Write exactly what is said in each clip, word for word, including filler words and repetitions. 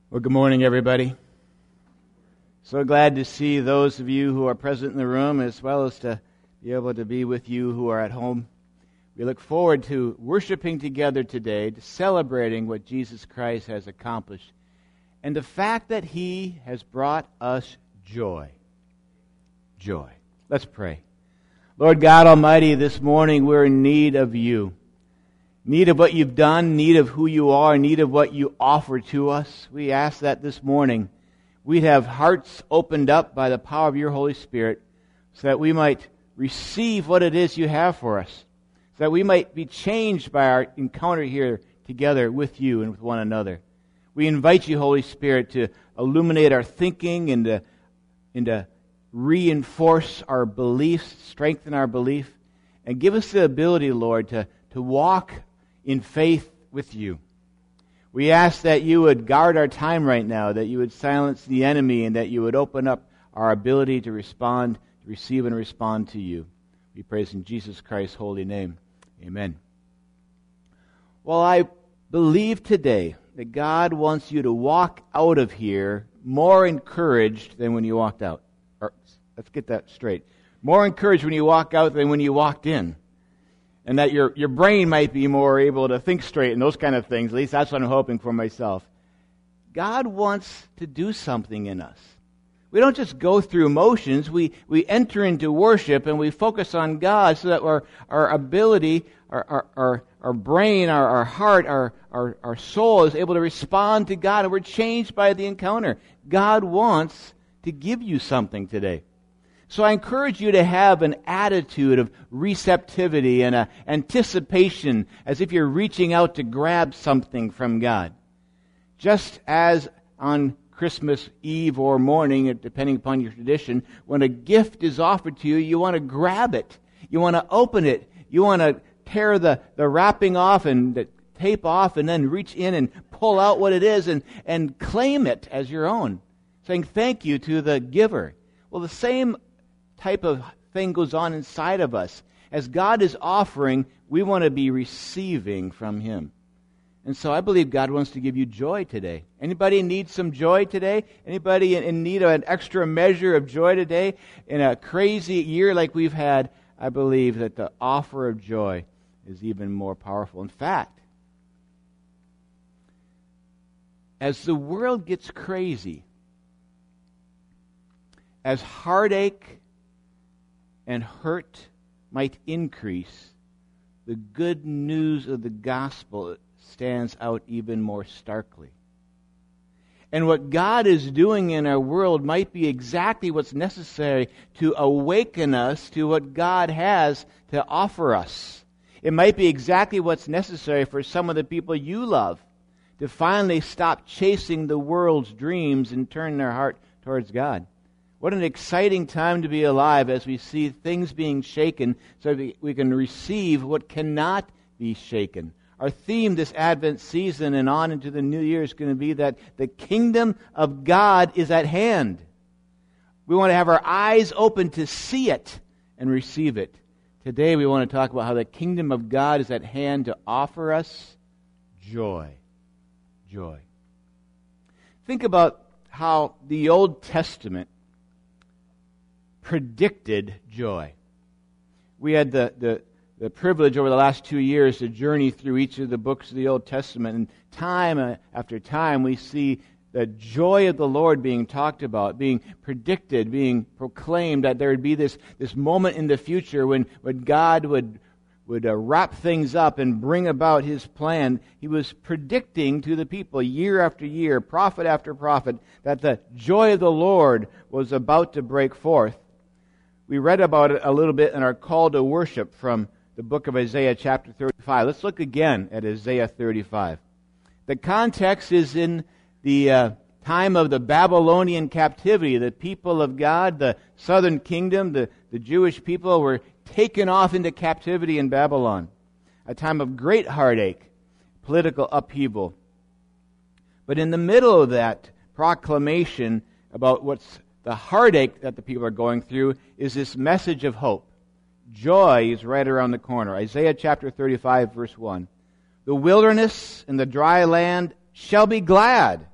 Well, good morning, everybody. So glad to see those of you who are present in the room, as well as to be able to be with you who are at home. We look forward to worshiping together today, to celebrating what Jesus Christ has accomplished, and the fact that He has brought us joy. Joy. Let's pray. Lord God Almighty, this morning we're in need of You. Need of what You've done, need of who You are, need of what You offer to us. We ask that this morning we'd have hearts opened up by the power of Your Holy Spirit so that we might receive what it is You have for us, so that we might be changed by our encounter here together with You and with one another. We invite You, Holy Spirit, to illuminate our thinking and to, and to reinforce our beliefs, strengthen our belief, and give us the ability, Lord, to, to walk in faith with You. We ask that You would guard our time right now, that You would silence the enemy, and that You would open up our ability to respond, to receive and respond to You. We praise in Jesus Christ's holy name. Amen. Well, I believe today that God wants you to walk out of here more encouraged than when you walked out. Or, let's get that straight. More encouraged when you walk out than when you walked in. And that your, your brain might be more able to think straight and those kind of things. At least that's what I'm hoping for myself. God wants to do something in us. We don't just go through motions. We, we enter into worship and we focus on God so that our, our ability, our, our, our, our brain, our, our heart, our, our, our soul is able to respond to God, and we're changed by the encounter. God wants to give you something today. So I encourage you to have an attitude of receptivity and a anticipation, as if you're reaching out to grab something from God. Just as on Christmas Eve or morning, depending upon your tradition, when a gift is offered to you, you want to grab it. You want to open it. You want to tear the, the wrapping off and the tape off and then reach in and pull out what it is and, and claim it as your own, saying thank you to the giver. Well, the same type of thing goes on inside of us. As God is offering, we want to be receiving from Him. And so I believe God wants to give you joy today. Anybody need some joy today? Anybody in need of an extra measure of joy today? In a crazy year like we've had, I believe that the offer of joy is even more powerful. In fact, as the world gets crazy, as heartache and hurt might increase, the good news of the gospel stands out even more starkly. And what God is doing in our world might be exactly what's necessary to awaken us to what God has to offer us. It might be exactly what's necessary for some of the people you love to finally stop chasing the world's dreams and turn their heart towards God. What an exciting time to be alive as we see things being shaken so that we can receive what cannot be shaken. Our theme this Advent season and on into the new year is going to be that the kingdom of God is at hand. We want to have our eyes open to see it and receive it. Today we want to talk about how the kingdom of God is at hand to offer us joy. Joy. Think about how the Old Testament predicted joy. We had the, the, the privilege over the last two years to journey through each of the books of the Old Testament, and time after time we see the joy of the Lord being talked about, being predicted, being proclaimed, that there would be this, this moment in the future when, when God would, would uh, wrap things up and bring about His plan. He was predicting to the people year after year, prophet after prophet, that the joy of the Lord was about to break forth. We read about it a little bit in our call to worship from the book of Isaiah chapter thirty-five. Let's look again at Isaiah thirty-five. The context is in the uh, time of the Babylonian captivity. The people of God, the southern kingdom, the, the Jewish people were taken off into captivity in Babylon. A time of great heartache, political upheaval. But in the middle of that proclamation about what's the heartache that the people are going through is this message of hope. Joy is right around the corner. Isaiah chapter thirty-five, verse one. The wilderness and the dry land shall be glad.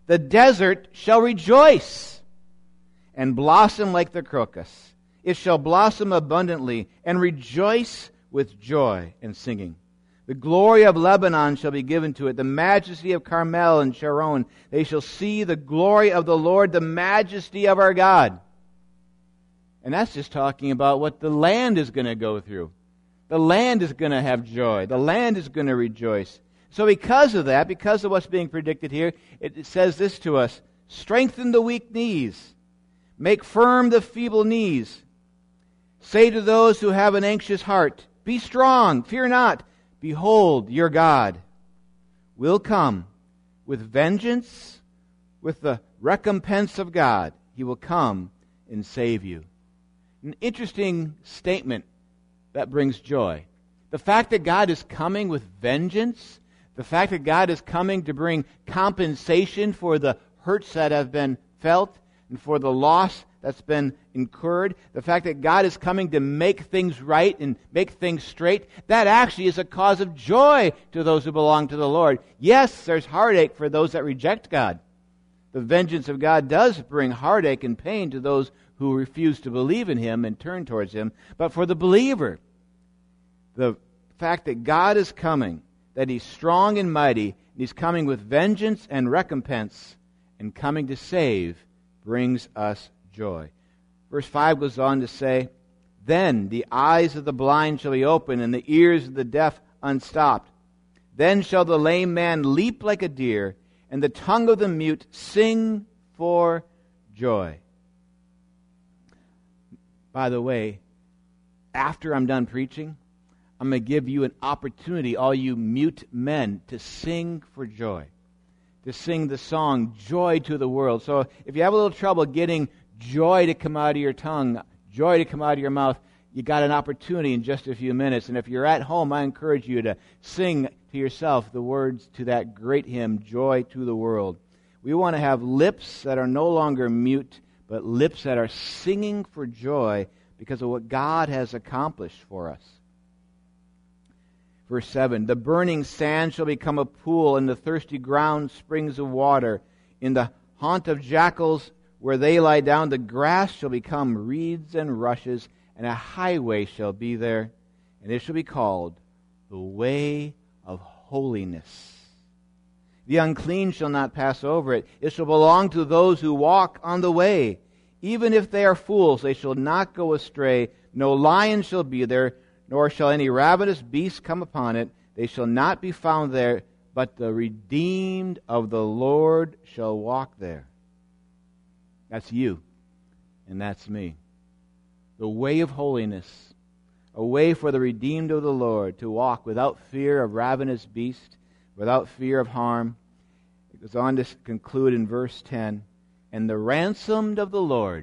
The desert shall rejoice and blossom like the crocus. It shall blossom abundantly and rejoice with joy and singing. The glory of Lebanon shall be given to it, the majesty of Carmel and Sharon. They shall see the glory of the Lord, the majesty of our God. And that's just talking about what the land is going to go through. The land is going to have joy. The land is going to rejoice. So because of that, because of what's being predicted here, it says this to us: strengthen the weak knees. Make firm the feeble knees. Say to those who have an anxious heart, be strong, fear not. Behold, your God will come with vengeance, with the recompense of God. He will come and save you. An interesting statement that brings joy. The fact that God is coming with vengeance, the fact that God is coming to bring compensation for the hurts that have been felt and for the loss that's been incurred, the fact that God is coming to make things right and make things straight, that actually is a cause of joy to those who belong to the Lord. Yes, there's heartache for those that reject God. The vengeance of God does bring heartache and pain to those who refuse to believe in Him and turn towards Him. But for the believer, the fact that God is coming, that He's strong and mighty, and He's coming with vengeance and recompense, and coming to save, brings us joy. Verse five goes on to say, then the eyes of the blind shall be opened, and the ears of the deaf unstopped. Then shall the lame man leap like a deer, and the tongue of the mute sing for joy. By the way, after I'm done preaching, I'm going to give you an opportunity, all you mute men, to sing for joy. To sing the song, Joy to the World. So if you have a little trouble getting joy to come out of your tongue, joy to come out of your mouth, you got an opportunity in just a few minutes. And if you're at home, I encourage you to sing to yourself the words to that great hymn, Joy to the World. We want to have lips that are no longer mute, but lips that are singing for joy because of what God has accomplished for us. Verse seven, the burning sand shall become a pool, and the thirsty ground springs of water. In the haunt of jackals where they lie down, the grass shall become reeds and rushes, and a highway shall be there, and it shall be called the way of holiness. The unclean shall not pass over it. It shall belong to those who walk on the way. Even if they are fools, they shall not go astray. No lion shall be there, nor shall any ravenous beast come upon it. They shall not be found there, but the redeemed of the Lord shall walk there. That's you, and that's me. The way of holiness, a way for the redeemed of the Lord to walk without fear of ravenous beast, without fear of harm. It goes on to conclude in verse ten, and the ransomed of the Lord,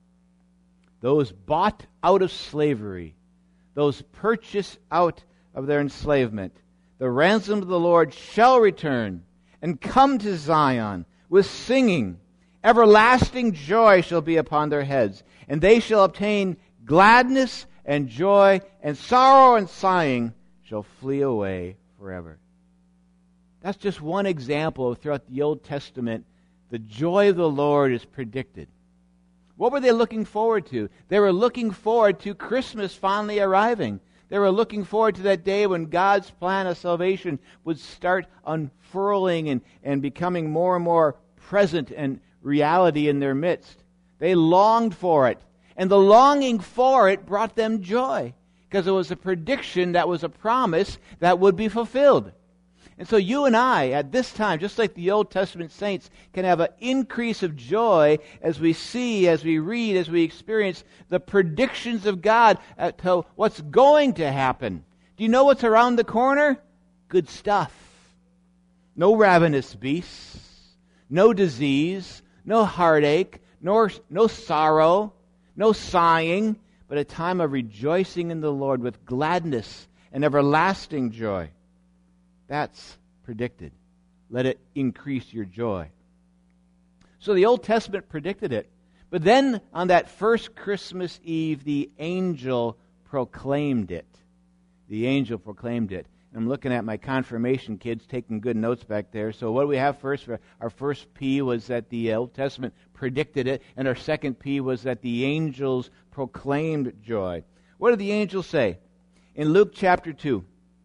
those bought out of slavery, those purchased out of their enslavement, the ransomed of the Lord shall return and come to Zion with singing. Everlasting joy shall be upon their heads, and they shall obtain gladness and joy, and sorrow and sighing shall flee away forever. That's just one example of throughout the Old Testament, the joy of the Lord is predicted. What were they looking forward to? They were looking forward to Christmas finally arriving. They were looking forward to that day when God's plan of salvation would start unfurling and, and becoming more and more present and reality in their midst. They longed for it. And the longing for it brought them joy, because it was a prediction that was a promise that would be fulfilled. And so you and I, at this time, just like the Old Testament saints, can have an increase of joy as we see, as we read, as we experience the predictions of God as to what's going to happen. Do you know what's around the corner? Good stuff. No ravenous beasts, no disease, no heartache, nor, no sorrow, no sighing, but a time of rejoicing in the Lord with gladness and everlasting joy. That's predicted. Let it increase your joy. So the Old Testament predicted it. But then on that first Christmas Eve, the angel proclaimed it. The angel proclaimed it. I'm looking at my confirmation kids taking good notes back there. So what do we have first? Our first P was that the Old Testament predicted it, and our second P was that the angels proclaimed joy. What did the angels say? In Luke chapter two,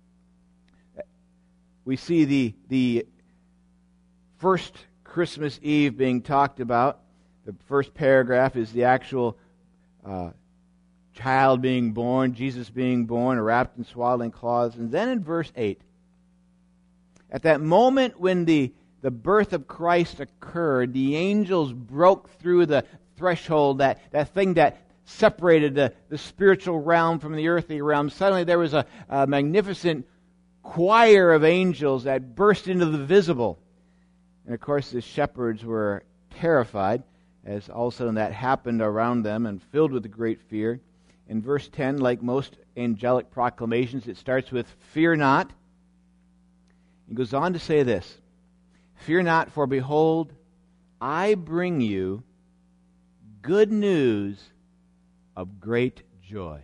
we see the, the first Christmas Eve being talked about. The first paragraph is the actual uh, child being born, Jesus being born, wrapped in swaddling cloths. And then in verse eight, at that moment when the, the birth of Christ occurred, the angels broke through the threshold, that, that thing that separated the, the spiritual realm from the earthly realm. Suddenly there was a, a magnificent choir of angels that burst into the visible. And of course the shepherds were terrified, as all of a sudden that happened around them, and filled with great fear. In verse ten, like most angelic proclamations, it starts with, "Fear not." It goes on to say this, "Fear not, for behold, I bring you good news of great joy."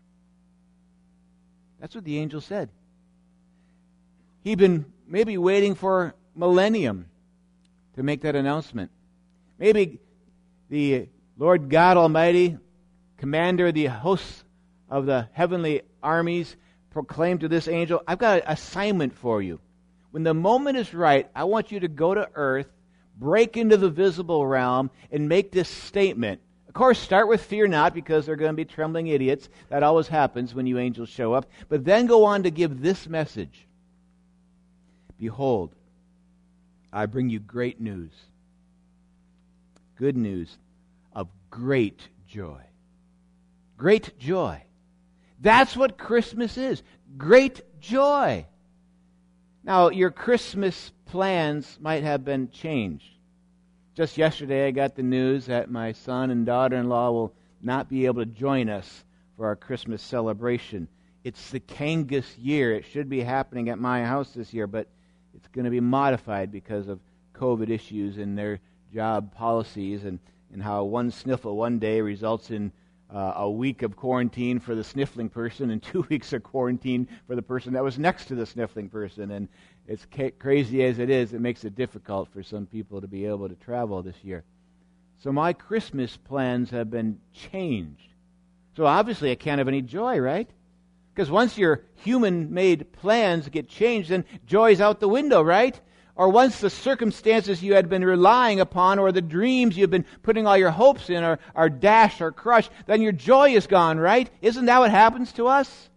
That's what the angel said. He'd been maybe waiting for millennium to make that announcement. Maybe the Lord God Almighty, commander of the hosts of the heavenly armies, proclaimed to this angel, "I've got an assignment for you. When the moment is right, I want you to go to earth, break into the visible realm, and make this statement." Of course, start with "fear not," because they're going to be trembling idiots. That always happens when you angels show up. But then go on to give this message. "Behold, I bring you great news." Good news of great joy. Great joy. That's what Christmas is. Great joy. Now, your Christmas plans might have been changed. Just yesterday, I got the news that my son and daughter-in-law will not be able to join us for our Christmas celebration. It's the Kangas year. It should be happening at my house this year, but it's going to be modified because of COVID issues and their job policies, and, and how one sniffle one day results in uh, a week of quarantine for the sniffling person and two weeks of quarantine for the person that was next to the sniffling person. And it's ca- crazy as it is, it makes it difficult for some people to be able to travel this year. So my Christmas plans have been changed. So obviously I can't have any joy, right? Because once your human-made plans get changed, then joy's out the window, right? Or once the circumstances you had been relying upon, or the dreams you've been putting all your hopes in, are, are dashed or crushed, then your joy is gone, right? Isn't that what happens to us?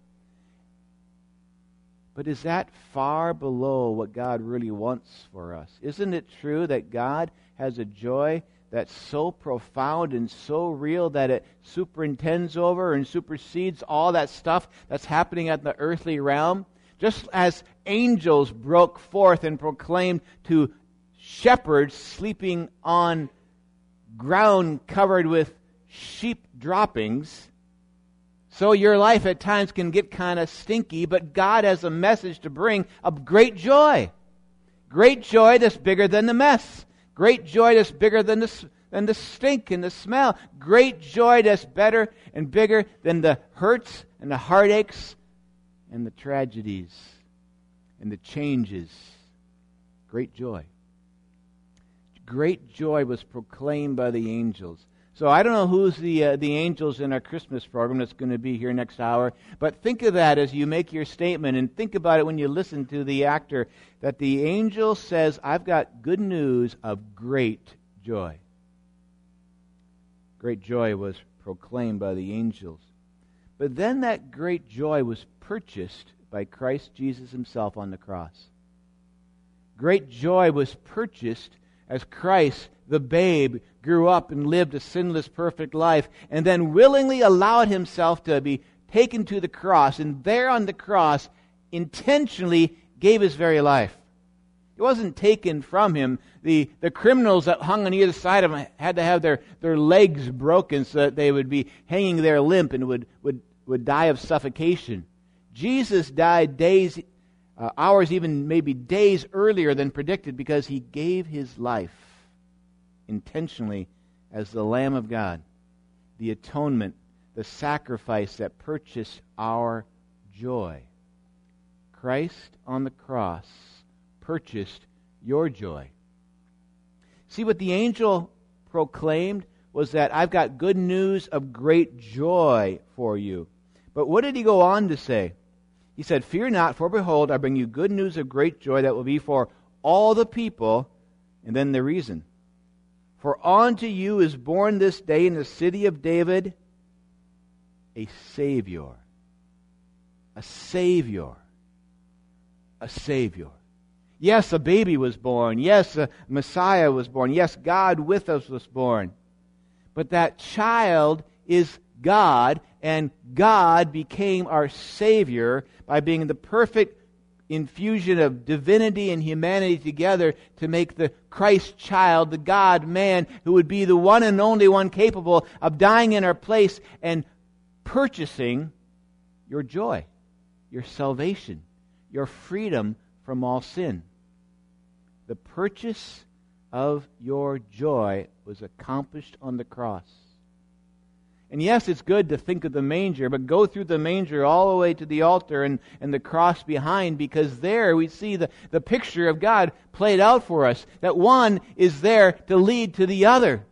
But is that far below what God really wants for us? Isn't it true that God has a joy that's so profound and so real that it superintends over and supersedes all that stuff that's happening at the earthly realm? Just as angels broke forth and proclaimed to shepherds sleeping on ground covered with sheep droppings, so your life at times can get kind of stinky, but God has a message to bring of great joy. Great joy that's bigger than the mess. Great joy that's bigger than the, than the stink and the smell. Great joy that's better and bigger than the hurts and the heartaches and the tragedies and the changes. Great joy. Great joy was proclaimed by the angels. So I don't know who's the uh, the angels in our Christmas program that's going to be here next hour, but think of that as you make your statement, and think about it when you listen to the actor, that the angel says, "I've got good news of great joy." Great joy was proclaimed by the angels. But then that great joy was purchased by Christ Jesus himself on the cross. Great joy was purchased as Christ, the babe, grew up and lived a sinless, perfect life, and then willingly allowed himself to be taken to the cross, and there on the cross intentionally gave his very life. It wasn't taken from him. The, the criminals that hung on either side of him had to have their, their legs broken so that they would be hanging there limp and would, would, would die of suffocation. Jesus died days, uh, hours, even maybe days earlier than predicted, because he gave his life intentionally as the Lamb of God, the atonement, the sacrifice that purchased our joy. Christ on the cross purchased your joy. See, what the angel proclaimed was that I've got good news of great joy for you. But what did he go on to say? He said, fear not, for behold, I bring you good news of great joy that will be for all the people. And then the reason. For unto you is born this day in the city of David a Savior. A Savior. A Savior. Yes, a baby was born. Yes, a Messiah was born. Yes, God with us was born. But that child is God, and God became our Savior by being the perfect infusion of divinity and humanity together to make the Christ child, the God-man, who would be the one and only one capable of dying in our place and purchasing your joy, your salvation, your freedom from all sin. The purchase of your joy was accomplished on the cross. And yes, it's good to think of the manger, but go through the manger all the way to the altar and, and the cross behind, because there we see the, the picture of God played out for us, that one is there to lead to the other.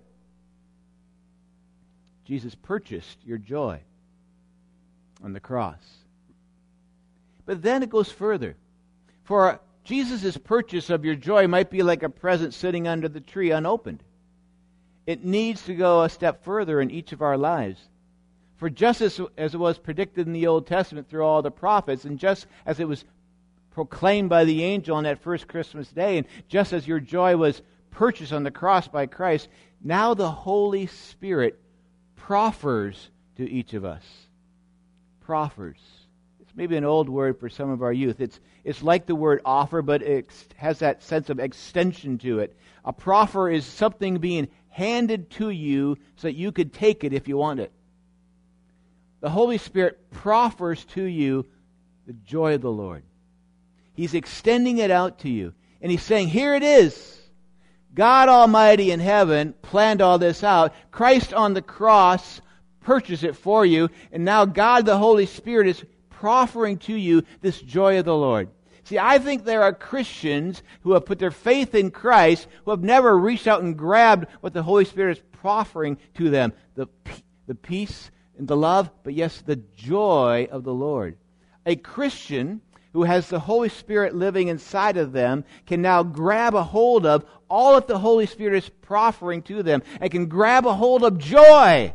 Jesus purchased your joy on the cross. But then it goes further. For Jesus' purchase of your joy might be like a present sitting under the tree unopened. It needs to go a step further in each of our lives. For just as, as it was predicted in the Old Testament through all the prophets, and just as it was proclaimed by the angel on that first Christmas day, and just as your joy was purchased on the cross by Christ, now the Holy Spirit proffers to each of us. Proffers. It's maybe an old word for some of our youth. It's, it's like the word offer, but it has that sense of extension to it. A proffer is something being handed to you so that you could take it if you want it. The Holy Spirit proffers to you the joy of the Lord. He's extending it out to you. And He's saying, here it is. God Almighty in heaven planned all this out. Christ on the cross purchased it for you. And now God the Holy Spirit is proffering to you this joy of the Lord. See, I think there are Christians who have put their faith in Christ who have never reached out and grabbed what the Holy Spirit is proffering to them. The, the peace and the love, but yes, the joy of the Lord. A Christian who has the Holy Spirit living inside of them can now grab a hold of all that the Holy Spirit is proffering to them and can grab a hold of joy.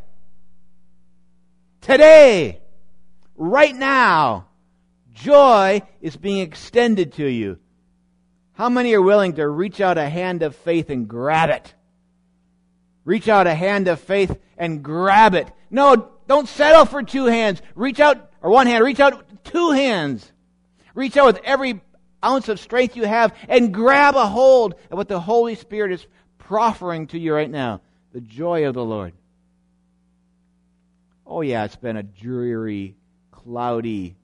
Today, right now, joy is being extended to you. How many are willing to reach out a hand of faith and grab it? Reach out a hand of faith and grab it. No, don't settle for two hands. Reach out, or one hand, reach out two hands. Reach out with every ounce of strength you have and grab a hold of what the Holy Spirit is proffering to you right now. The joy of the Lord. Oh yeah, it's been a dreary, cloudy,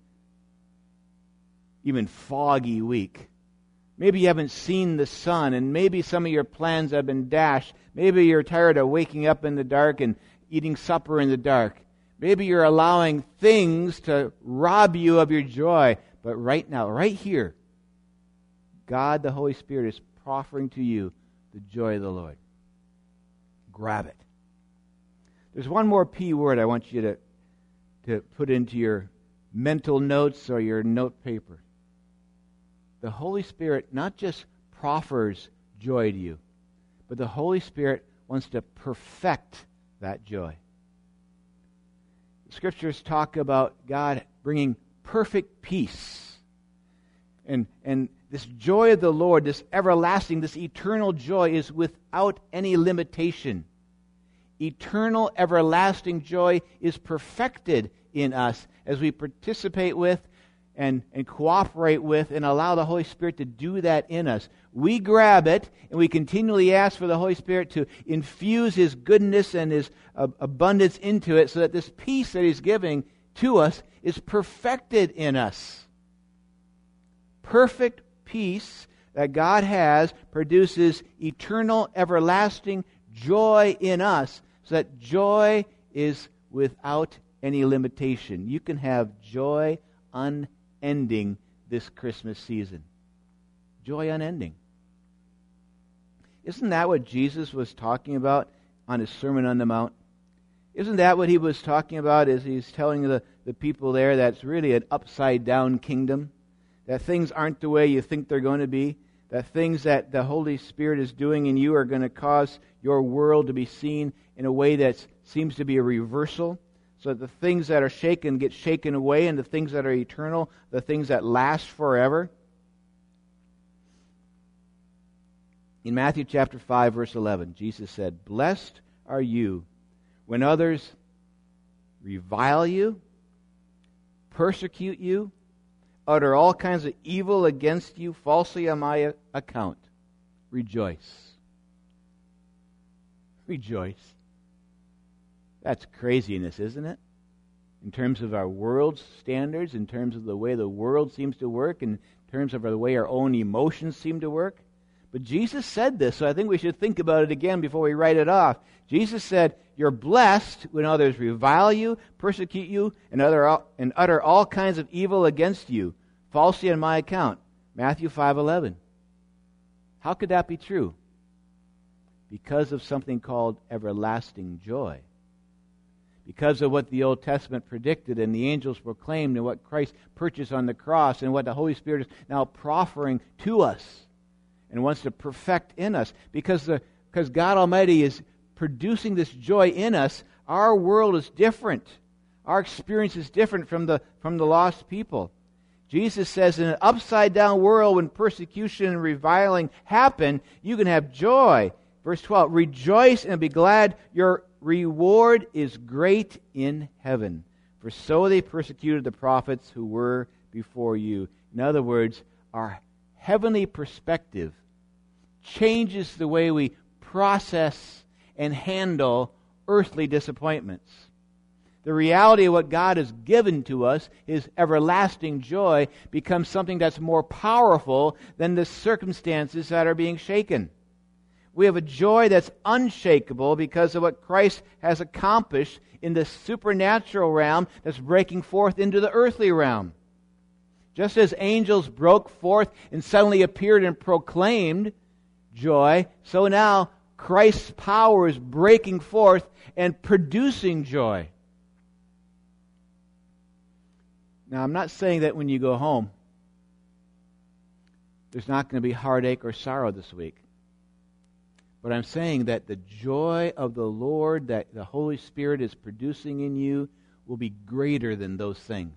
even foggy week. Maybe you haven't seen the sun, and maybe some of your plans have been dashed. Maybe you're tired of waking up in the dark and eating supper in the dark. Maybe you're allowing things to rob you of your joy. But right now, right here, God, the Holy Spirit, is proffering to you the joy of the Lord. Grab it. There's one more P word I want you to, to put into your mental notes or your note paper. The Holy Spirit not just proffers joy to you, but the Holy Spirit wants to perfect that joy. The Scriptures talk about God bringing perfect peace. And, and this joy of the Lord, this everlasting, this eternal joy is without any limitation. Eternal, everlasting joy is perfected in us as we participate with and, and cooperate with and allow the Holy Spirit to do that in us. We grab it and we continually ask for the Holy Spirit to infuse His goodness and His uh, abundance into it so that this peace that He's giving to us is perfected in us. Perfect peace that God has produces eternal, everlasting joy in us, so that joy is without any limitation. You can have joy unending this Christmas season. Joy unending. Isn't that what Jesus was talking about on his Sermon on the Mount? Isn't that what he was talking about as he's telling the, the people there that's really an upside-down kingdom? That things aren't the way you think they're going to be? That things that the Holy Spirit is doing in you are going to cause your world to be seen in a way that seems to be a reversal? So that the things that are shaken get shaken away, and the things that are eternal, the things that last forever? In Matthew chapter five, verse eleven, Jesus said, "Blessed are you when others revile you, persecute you, utter all kinds of evil against you falsely on my account. Rejoice." Rejoice. That's craziness, isn't it? In terms of our world's standards, in terms of the way the world seems to work, in terms of the way our own emotions seem to work. But Jesus said this, so I think we should think about it again before we write it off. Jesus said, "You're blessed when others revile you, persecute you, and utter, and utter all kinds of evil against you, falsely on my account." Matthew five eleven. How could that be true? Because of something called everlasting joy. Because of what the Old Testament predicted and the angels proclaimed, and what Christ purchased on the cross, and what the Holy Spirit is now proffering to us and wants to perfect in us. Because, the, because God Almighty is producing this joy in us, our world is different. Our experience is different from the, from the lost people. Jesus says in an upside-down world, when persecution and reviling happen, you can have joy. Verse twelve, "Rejoice and be glad, your reward is great in heaven. For so they persecuted the prophets who were before you." In other words, our heavenly perspective changes the way we process and handle earthly disappointments. The reality of what God has given to us, His everlasting joy, becomes something that's more powerful than the circumstances that are being shaken. We have a joy that's unshakable because of what Christ has accomplished in the supernatural realm that's breaking forth into the earthly realm. Just as angels broke forth and suddenly appeared and proclaimed joy, so now Christ's power is breaking forth and producing joy. Now, I'm not saying that when you go home, there's not going to be heartache or sorrow this week. But I'm saying that the joy of the Lord that the Holy Spirit is producing in you will be greater than those things.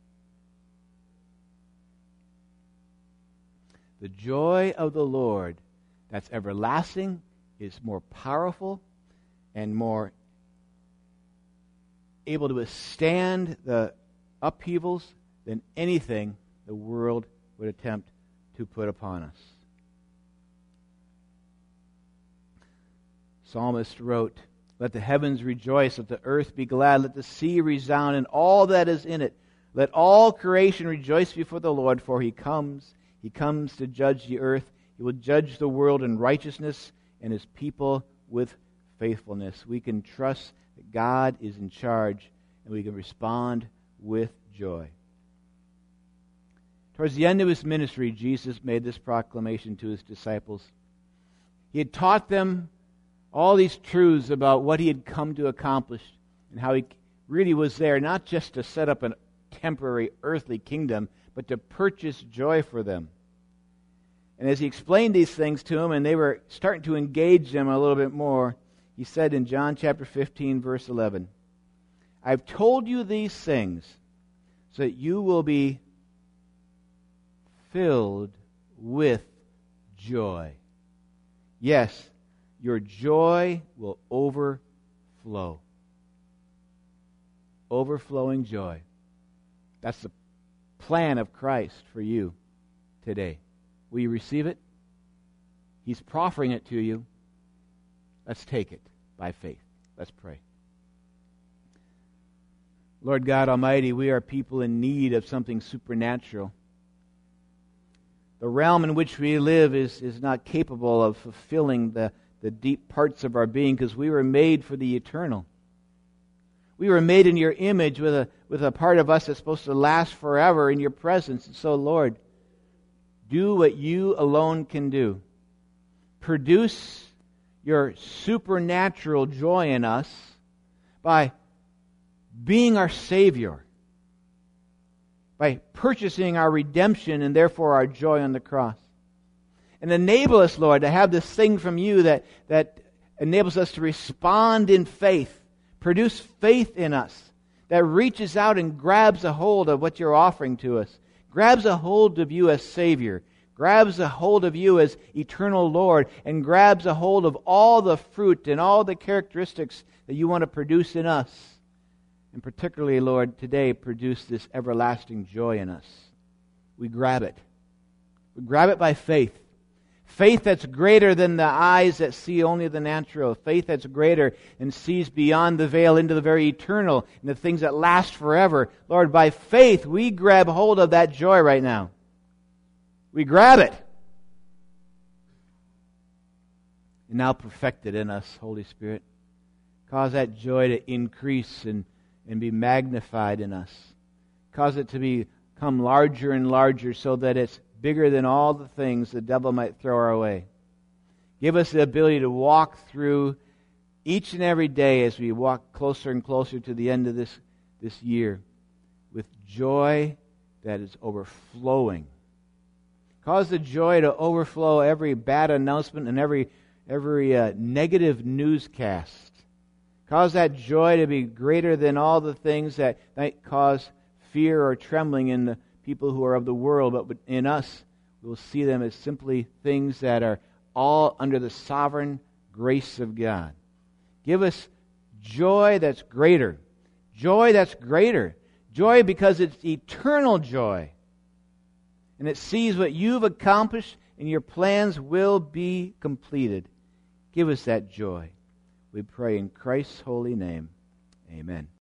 The joy of the Lord that's everlasting is more powerful and more able to withstand the upheavals than anything the world would attempt to put upon us. Psalmist wrote, "Let the heavens rejoice, let the earth be glad, let the sea resound and all that is in it. Let all creation rejoice before the Lord, for He comes. He comes to judge the earth. He will judge the world in righteousness and His people with faithfulness." We can trust that God is in charge, and we can respond with joy. Towards the end of His ministry, Jesus made this proclamation to His disciples. He had taught them all these truths about what He had come to accomplish and how He really was there not just to set up a temporary earthly kingdom, but to purchase joy for them. And as He explained these things to them, and they were starting to engage them a little bit more, He said in John chapter fifteen, verse eleven, "I've told you these things so that you will be filled with joy. Yes, your joy will overflow." Overflowing joy. That's the plan of Christ for you today. Will you receive it? He's proffering it to you. Let's take it by faith. Let's pray. Lord God Almighty, we are people in need of something supernatural. The realm in which we live is, is not capable of fulfilling the, the deep parts of our being because we were made for the eternal. We were made in your image with a, with a part of us that's supposed to last forever in your presence. And so, Lord, do what you alone can do. Produce your supernatural joy in us by being our Savior, by purchasing our redemption and therefore our joy on the cross. And enable us, Lord, to have this thing from you that, that enables us to respond in faith. Produce faith in us that reaches out and grabs a hold of what you're offering to us. Grabs a hold of you as Savior. Grabs a hold of you as eternal Lord. And grabs a hold of all the fruit and all the characteristics that you want to produce in us. And particularly, Lord, today produce this everlasting joy in us. We grab it. We grab it by faith. Faith that's greater than the eyes that see only the natural. Faith that's greater and sees beyond the veil into the very eternal and the things that last forever. Lord, by faith, we grab hold of that joy right now. We grab it. And now perfect it in us, Holy Spirit. Cause that joy to increase and, and be magnified in us. Cause it to become larger and larger so that it's bigger than all the things the devil might throw our way. Give us the ability to walk through each and every day as we walk closer and closer to the end of this, this year with joy that is overflowing. Cause the joy to overflow every bad announcement and every, every uh, negative newscast. Cause that joy to be greater than all the things that might cause fear or trembling in the people who are of the world, but in us, we'll see them as simply things that are all under the sovereign grace of God. Give us joy that's greater. Joy that's greater. Joy because it's eternal joy. And it sees what you've accomplished and your plans will be completed. Give us that joy. We pray in Christ's holy name. Amen.